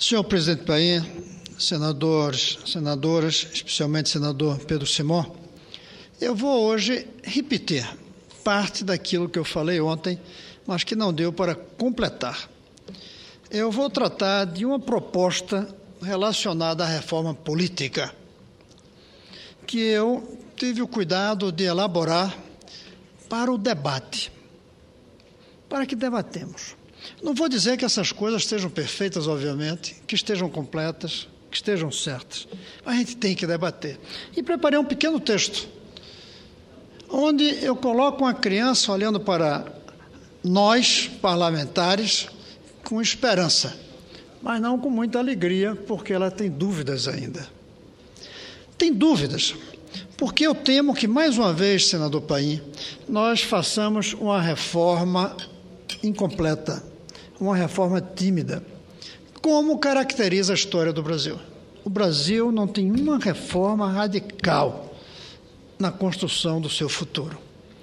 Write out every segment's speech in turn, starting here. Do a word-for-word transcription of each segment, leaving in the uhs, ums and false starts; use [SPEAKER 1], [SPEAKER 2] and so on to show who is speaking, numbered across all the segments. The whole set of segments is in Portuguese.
[SPEAKER 1] Senhor presidente Paim, senadores, senadoras, especialmente senador Pedro Simão, eu vou hoje repetir parte daquilo que eu falei ontem, mas que não deu para completar. Eu vou tratar de uma proposta relacionada à reforma política, que eu tive o cuidado de elaborar para o debate, para que debatemos. Não vou dizer que essas coisas estejam perfeitas, obviamente, que estejam completas, que estejam certas, mas a gente tem que debater. E preparei um pequeno texto, onde eu coloco uma criança olhando para nós, parlamentares, com esperança, mas não com muita alegria, porque ela tem dúvidas ainda. Tem dúvidas, porque eu temo que, mais uma vez, senador Paim, nós façamos uma reforma incompleta, uma reforma tímida, como caracteriza a história do Brasil. O Brasil não tem uma reforma radical na construção do seu futuro.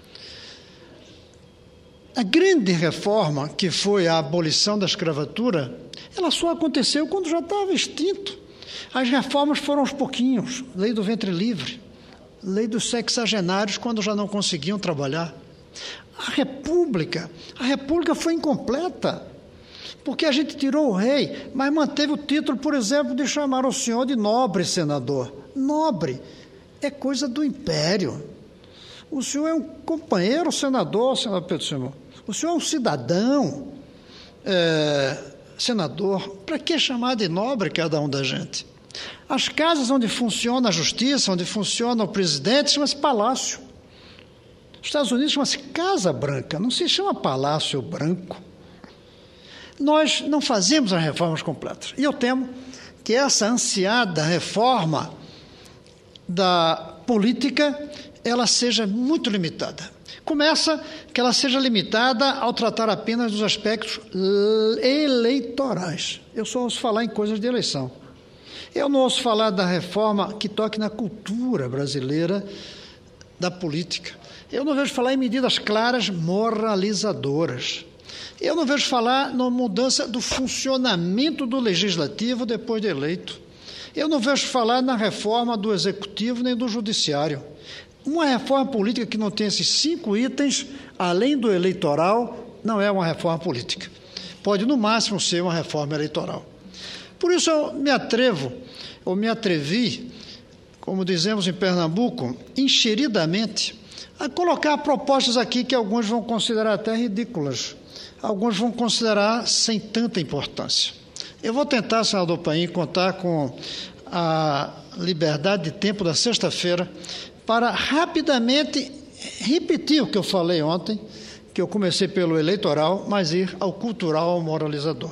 [SPEAKER 1] A grande reforma, que foi a abolição da escravatura, ela só aconteceu quando já estava extinto. As reformas foram aos pouquinhos, lei do ventre livre, lei dos sexagenários, quando já não conseguiam trabalhar. A República, a República foi incompleta, porque a gente tirou o rei, mas manteve o título, por exemplo, de chamar o senhor de nobre senador. Nobre é coisa do império. O senhor é um companheiro senador, senador Pedro Simão. O senhor é um cidadão é, senador. Para que chamar de nobre cada um da gente? As casas onde funciona a justiça, onde funciona o presidente, chama-se palácio. Nos Estados Unidos chama-se Casa Branca, não se chama Palácio Branco. Nós não fazemos as reformas completas. E eu temo que essa ansiada reforma da política, ela seja muito limitada. Começa que ela seja limitada ao tratar apenas dos aspectos eleitorais. Eu só ouço falar em coisas de eleição. Eu não ouço falar da reforma que toque na cultura brasileira da política. Eu não vejo falar em medidas claras moralizadoras. Eu não vejo falar na mudança do funcionamento do legislativo depois de eleito. Eu não vejo falar na reforma do executivo nem do judiciário. Uma reforma política que não tem esses cinco itens, além do eleitoral, não é uma reforma política. Pode, no máximo, ser uma reforma eleitoral. Por isso eu me atrevo, ou me atrevi, como dizemos em Pernambuco, enxeridamente, a colocar propostas aqui que alguns vão considerar até ridículas, alguns vão considerar sem tanta importância. Eu vou tentar, senador Paim, contar com a liberdade de tempo da sexta-feira para rapidamente repetir o que eu falei ontem, que eu comecei pelo eleitoral, mas ir ao cultural, ao moralizador.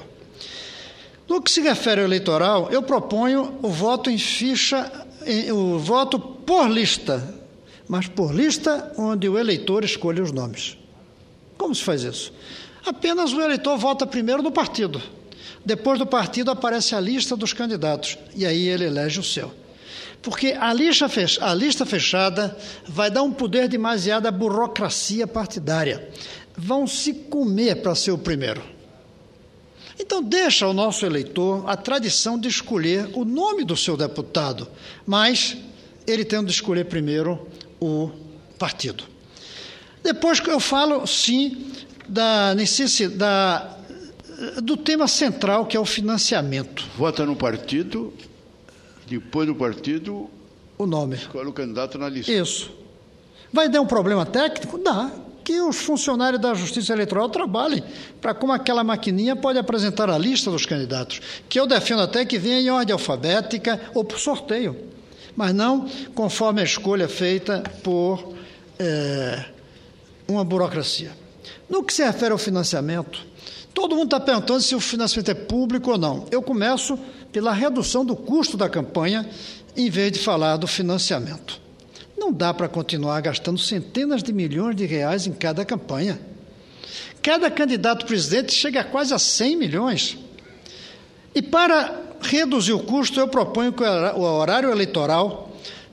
[SPEAKER 1] No que se refere ao eleitoral, eu proponho o voto em ficha, o voto por lista, mas por lista onde o eleitor escolhe os nomes. Como se faz isso? Apenas o eleitor vota primeiro no partido. Depois do partido aparece a lista dos candidatos, e aí ele elege o seu. Porque a lista, fech- a lista fechada vai dar um poder demasiado à burocracia partidária. Vão se comer para ser o primeiro. Então deixa ao nosso eleitor a tradição de escolher o nome do seu deputado, mas ele tendo de escolher primeiro o partido. Depois eu falo, sim, da necessidade, do tema central, que é o financiamento.
[SPEAKER 2] Vota no partido, depois do partido,
[SPEAKER 1] o nome.
[SPEAKER 2] Escolhe o candidato na lista.
[SPEAKER 1] Isso. Vai dar um problema técnico? Dá. Que os funcionários da Justiça Eleitoral trabalhem para como aquela maquininha pode apresentar a lista dos candidatos, que eu defendo até que venha em ordem alfabética ou por sorteio, mas não conforme a escolha feita por é, uma burocracia. No que se refere ao financiamento, todo mundo está perguntando se o financiamento é público ou não. Eu começo pela redução do custo da campanha, em vez de falar do financiamento. Não dá para continuar gastando centenas de milhões de reais em cada campanha. Cada candidato presidente chega a quase a cem milhões. E para reduzir o custo, eu proponho que o horário eleitoral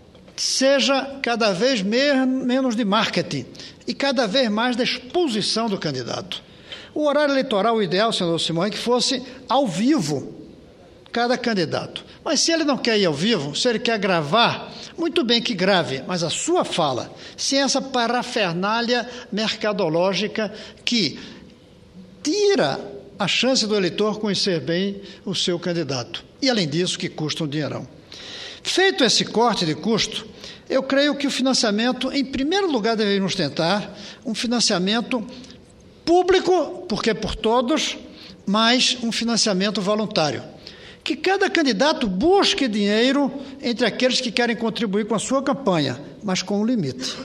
[SPEAKER 1] seja cada vez menos de marketing e cada vez mais da exposição do candidato. O horário eleitoral, o ideal, senador Simão, é que fosse ao vivo, cada candidato. Mas se ele não quer ir ao vivo, se ele quer gravar, muito bem que grave, mas a sua fala, sem essa parafernália mercadológica que tira a chance do eleitor conhecer bem o seu candidato. E, além disso, que custa um dinheirão. Feito esse corte de custo, eu creio que o financiamento, em primeiro lugar, deveríamos tentar um financiamento público, porque é por todos, mas um financiamento voluntário. Que cada candidato busque dinheiro entre aqueles que querem contribuir com a sua campanha, mas com um limite.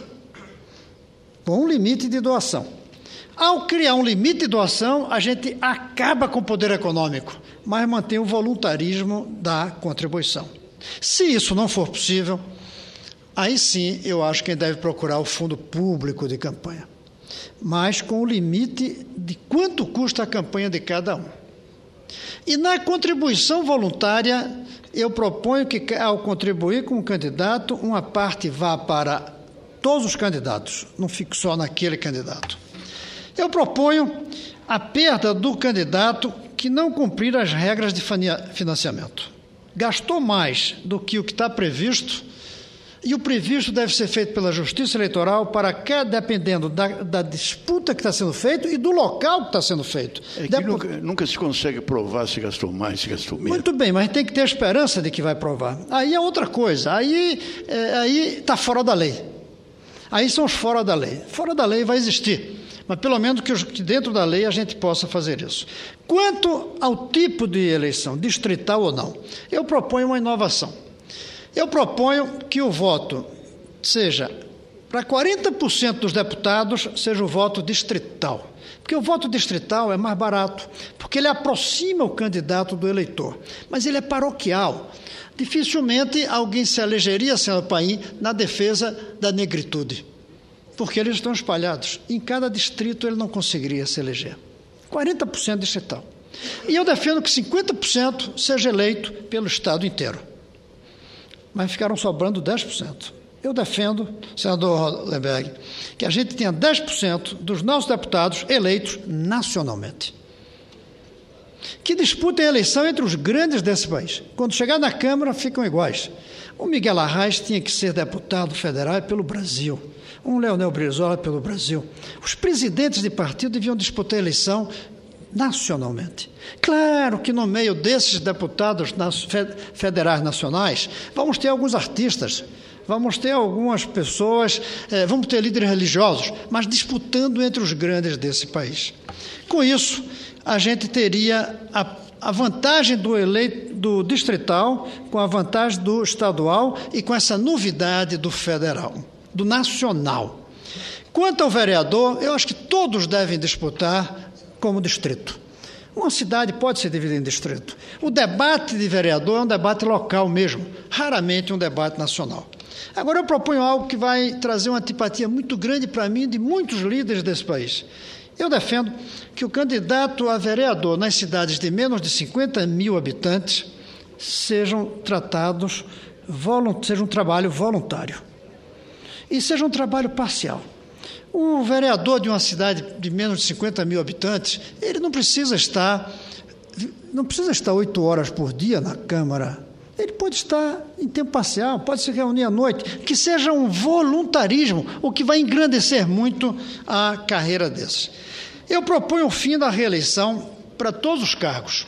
[SPEAKER 1] Com um limite de doação. Ao criar um limite de doação, a gente acaba com o poder econômico, mas mantém o voluntarismo da contribuição. Se isso não for possível, aí sim eu acho que deve procurar o fundo público de campanha, mas com o limite de quanto custa a campanha de cada um. E na contribuição voluntária, eu proponho que, ao contribuir com um candidato, uma parte vá para todos os candidatos, não fique só naquele candidato. Eu proponho a perda do candidato que não cumprir as regras de financiamento. Gastou mais do que o que está previsto, e o previsto deve ser feito pela Justiça Eleitoral para que, dependendo da, da disputa que está sendo feita e do local que está sendo feito.
[SPEAKER 2] É que
[SPEAKER 1] Dep...
[SPEAKER 2] nunca, nunca se consegue provar se gastou mais, se gastou menos.
[SPEAKER 1] Muito bem, mas tem que ter a esperança de que vai provar. Aí é outra coisa, aí é, aí está fora da lei. Aí são os fora da lei. Fora da lei vai existir, mas pelo menos que, que dentro da lei a gente possa fazer isso. Quanto ao tipo de eleição, distrital ou não, eu proponho uma inovação. Eu proponho que o voto seja, para quarenta por cento dos deputados, seja o voto distrital. Porque o voto distrital é mais barato, porque ele aproxima o candidato do eleitor. Mas ele é paroquial. Dificilmente alguém se elegeria, senhor Paim, na defesa da negritude. Porque eles estão espalhados. Em cada distrito ele não conseguiria se eleger. quarenta por cento distrital. E eu defendo que cinquenta por cento seja eleito pelo Estado inteiro. Mas ficaram sobrando dez por cento. Eu defendo, senador Lemberg, que a gente tenha dez por cento dos nossos deputados eleitos nacionalmente. Que disputem a eleição entre os grandes desse país. Quando chegar na Câmara, ficam iguais. O Miguel Arraes tinha que ser deputado federal pelo Brasil. Um Leonel Brizola pelo Brasil. Os presidentes de partido deviam disputar a eleição nacionalmente. Claro que no meio desses deputados federais nacionais, vamos ter alguns artistas, vamos ter algumas pessoas, eh, vamos ter líderes religiosos, mas disputando entre os grandes desse país. Com isso, a gente teria a, a vantagem do eleito do distrital, com a vantagem do estadual e com essa novidade do federal, do nacional. Quanto ao vereador, eu acho que todos devem disputar como distrito. Uma cidade pode ser dividida em distrito. O debate de vereador é um debate local mesmo, raramente um debate nacional. Agora eu proponho algo que vai trazer uma antipatia muito grande para mim de muitos líderes desse país. Eu defendo que o candidato a vereador nas cidades de menos de cinquenta mil habitantes sejam tratados, seja um trabalho voluntário e seja um trabalho parcial. O vereador de uma cidade de menos de cinquenta mil habitantes, ele não precisa estar, não precisa estar oito horas por dia na Câmara. Ele pode estar em tempo parcial, pode se reunir à noite, que seja um voluntarismo, o que vai engrandecer muito a carreira desses. Eu proponho o fim da reeleição para todos os cargos.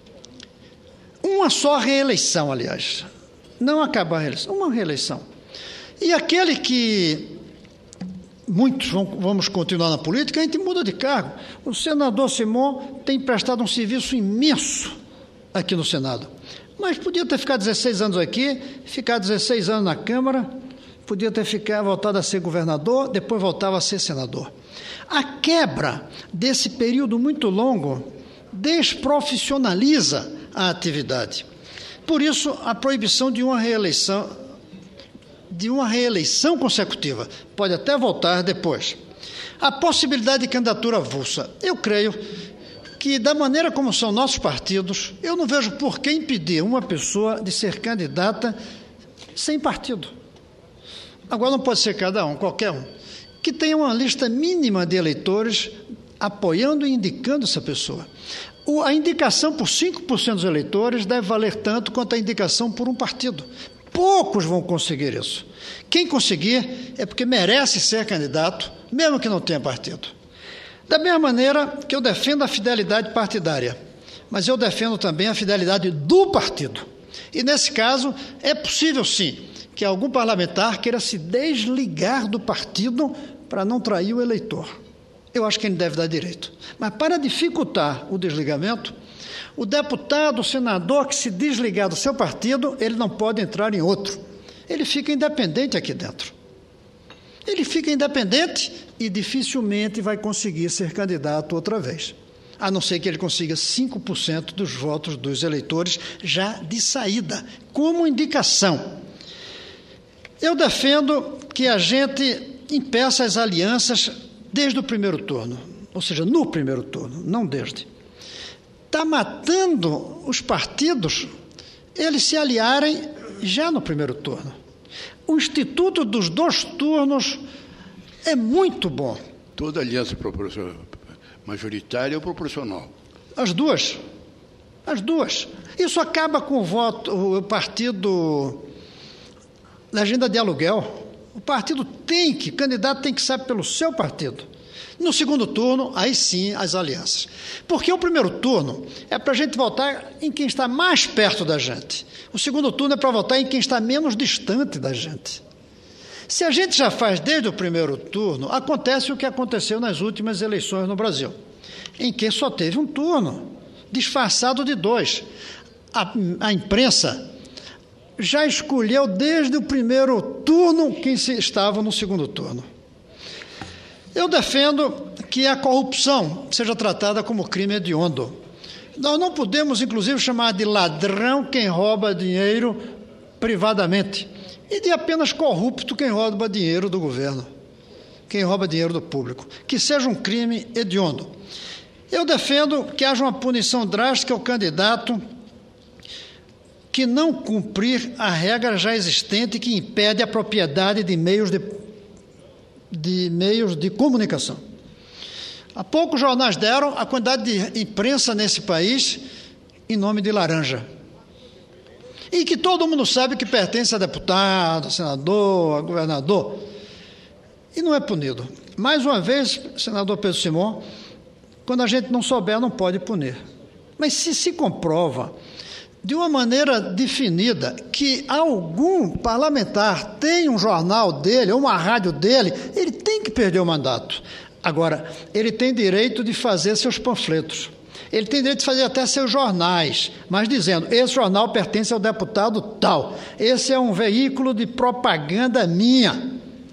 [SPEAKER 1] Uma só reeleição, aliás. Não acabar a reeleição, uma reeleição. E aquele que muitos vão, vamos continuar na política, a gente muda de cargo. O senador Simon tem prestado um serviço imenso aqui no Senado, mas podia ter ficado dezesseis anos aqui, ficar dezesseis anos na Câmara, podia ter ficado, voltado a ser governador, depois voltava a ser senador. A quebra desse período muito longo desprofissionaliza a atividade. Por isso, a proibição de uma reeleição de uma reeleição consecutiva. Pode até voltar depois. A possibilidade de candidatura avulsa. Eu creio que, da maneira como são nossos partidos, eu não vejo por que impedir uma pessoa de ser candidata sem partido. Agora não pode ser cada um, qualquer um. Que tenha uma lista mínima de eleitores apoiando e indicando essa pessoa. a indicação por cinco por cento dos eleitores deve valer tanto quanto a indicação por um partido. Poucos vão conseguir isso. Quem conseguir é porque merece ser candidato, mesmo que não tenha partido. Da mesma maneira que eu defendo a fidelidade partidária, mas eu defendo também a fidelidade do partido. E, nesse caso, é possível, sim, que algum parlamentar queira se desligar do partido para não trair o eleitor. Eu acho que ele deve dar direito. Mas, para dificultar o desligamento, o deputado, o senador que se desligar do seu partido, ele não pode entrar em outro. Ele fica independente aqui dentro. Ele fica independente e dificilmente vai conseguir ser candidato outra vez, a não ser que ele consiga cinco por cento dos votos dos eleitores já de saída, como indicação. Eu defendo que a gente impeça as alianças desde o primeiro turno, ou seja, no primeiro turno, não desde. Está matando os partidos eles se aliarem já no primeiro turno. O instituto dos dois turnos é muito bom.
[SPEAKER 2] Toda aliança majoritária ou proporcional?
[SPEAKER 1] As duas. As duas. Isso acaba com o voto, o partido, legenda de aluguel. O partido tem que, o candidato tem que sair pelo seu partido. No segundo turno, aí sim, as alianças. Porque o primeiro turno é para a gente votar em quem está mais perto da gente. O segundo turno é para votar em quem está menos distante da gente. Se a gente já faz desde o primeiro turno, acontece o que aconteceu nas últimas eleições no Brasil, em que só teve um turno, disfarçado de dois. A, a imprensa já escolheu desde o primeiro turno quem se, estava no segundo turno. Eu defendo que a corrupção seja tratada como crime hediondo. Nós não podemos, inclusive, chamar de ladrão quem rouba dinheiro privadamente e de apenas corrupto quem rouba dinheiro do governo, quem rouba dinheiro do público. Que seja um crime hediondo. Eu defendo que haja uma punição drástica ao candidato que não cumprir a regra já existente que impede a propriedade de meios de, de, meios de comunicação. Há pouco jornais deram a quantidade de imprensa nesse país em nome de laranja. E que todo mundo sabe que pertence a deputado, a senador, a governador. E não é punido. Mais uma vez, senador Pedro Simão, quando a gente não souber, não pode punir. Mas se se comprova de uma maneira definida que algum parlamentar tem um jornal dele, ou uma rádio dele, ele tem que perder o mandato. Agora, ele tem direito de fazer seus panfletos. Ele tem direito de fazer até seus jornais, mas dizendo, esse jornal pertence ao deputado tal, esse é um veículo de propaganda minha.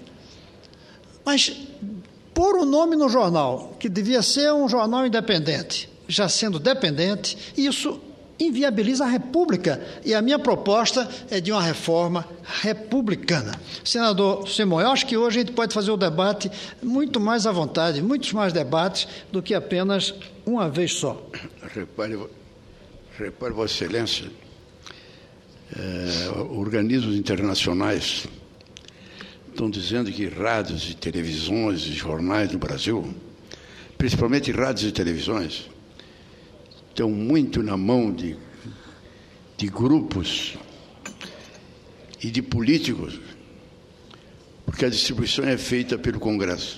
[SPEAKER 1] Mas pôr o nome no jornal, que devia ser um jornal independente, já sendo dependente, isso inviabiliza a República. E a minha proposta é de uma reforma republicana. Senador Simão, eu acho que hoje a gente pode fazer o debate muito mais à vontade, muitos mais debates do que apenas uma vez só.
[SPEAKER 2] Repare, repare Vossa Excelência, é, organismos internacionais estão dizendo que rádios e televisões e jornais no Brasil, principalmente rádios e televisões, estão muito na mão de, de grupos e de políticos, porque a distribuição é feita pelo Congresso.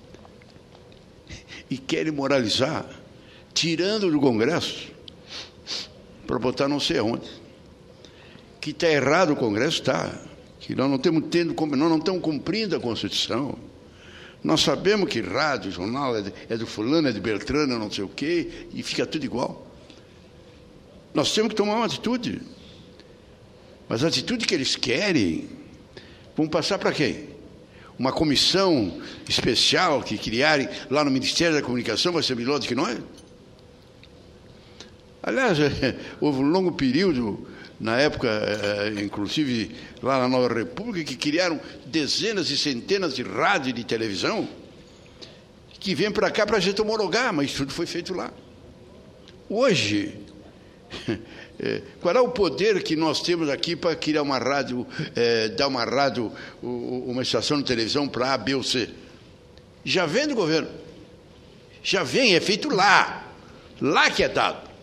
[SPEAKER 2] E querem moralizar, tirando do Congresso, para botar não sei aonde. Que está errado o Congresso, está. Que nós não estamos tendo, nós não estamos cumprindo a Constituição. Nós sabemos que rádio, jornal é, de, é do fulano, é de Beltrano, não sei o quê, e fica tudo igual. Nós temos que tomar uma atitude. Mas a atitude que eles querem, vão passar para quem? Uma comissão especial que criarem lá no Ministério da Comunicação vai ser melhor do que nós? Aliás, houve um longo período, na época, inclusive lá na Nova República, que criaram dezenas e centenas de rádio e de televisão que vêm para cá para a gente homologar, mas tudo foi feito lá. Hoje, qual é o poder que nós temos aqui para criar uma rádio, é, dar uma rádio, uma estação de televisão para A, B ou C? Já vem do governo. Já vem, é feito lá. Lá que é dado.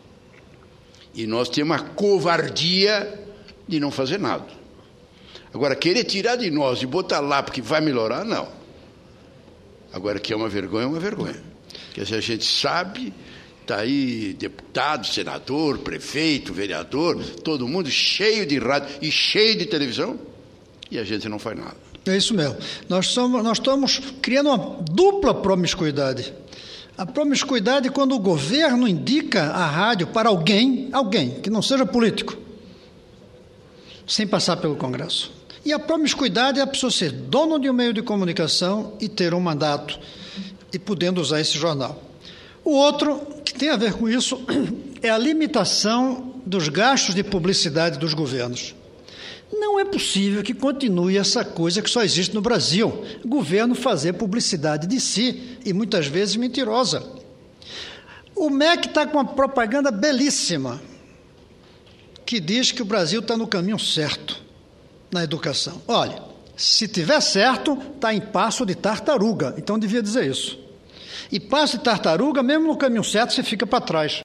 [SPEAKER 2] E nós temos a covardia de não fazer nada. Agora, querer tirar de nós e botar lá porque vai melhorar, não. Agora, que é uma vergonha, é uma vergonha. Quer dizer, a gente sabe, está aí deputado, senador, prefeito, vereador, todo mundo cheio de rádio e cheio de televisão, e a gente não faz nada.
[SPEAKER 1] É isso mesmo. Nós, somos, nós estamos criando uma dupla promiscuidade. A promiscuidade é quando o governo indica a rádio para alguém, alguém, que não seja político, sem passar pelo Congresso. E a promiscuidade é a pessoa ser dono de um meio de comunicação e ter um mandato e podendo usar esse jornal. O outro, que tem a ver com isso, é a limitação dos gastos de publicidade dos governos. Não é possível que continue essa coisa que só existe no Brasil, o governo fazer publicidade de si, e muitas vezes mentirosa. O M E C está com uma propaganda belíssima, que diz que o Brasil está no caminho certo na educação. Olha, se tiver certo, está em passo de tartaruga, então devia dizer isso. E passo de tartaruga, mesmo no caminho certo, você fica para trás.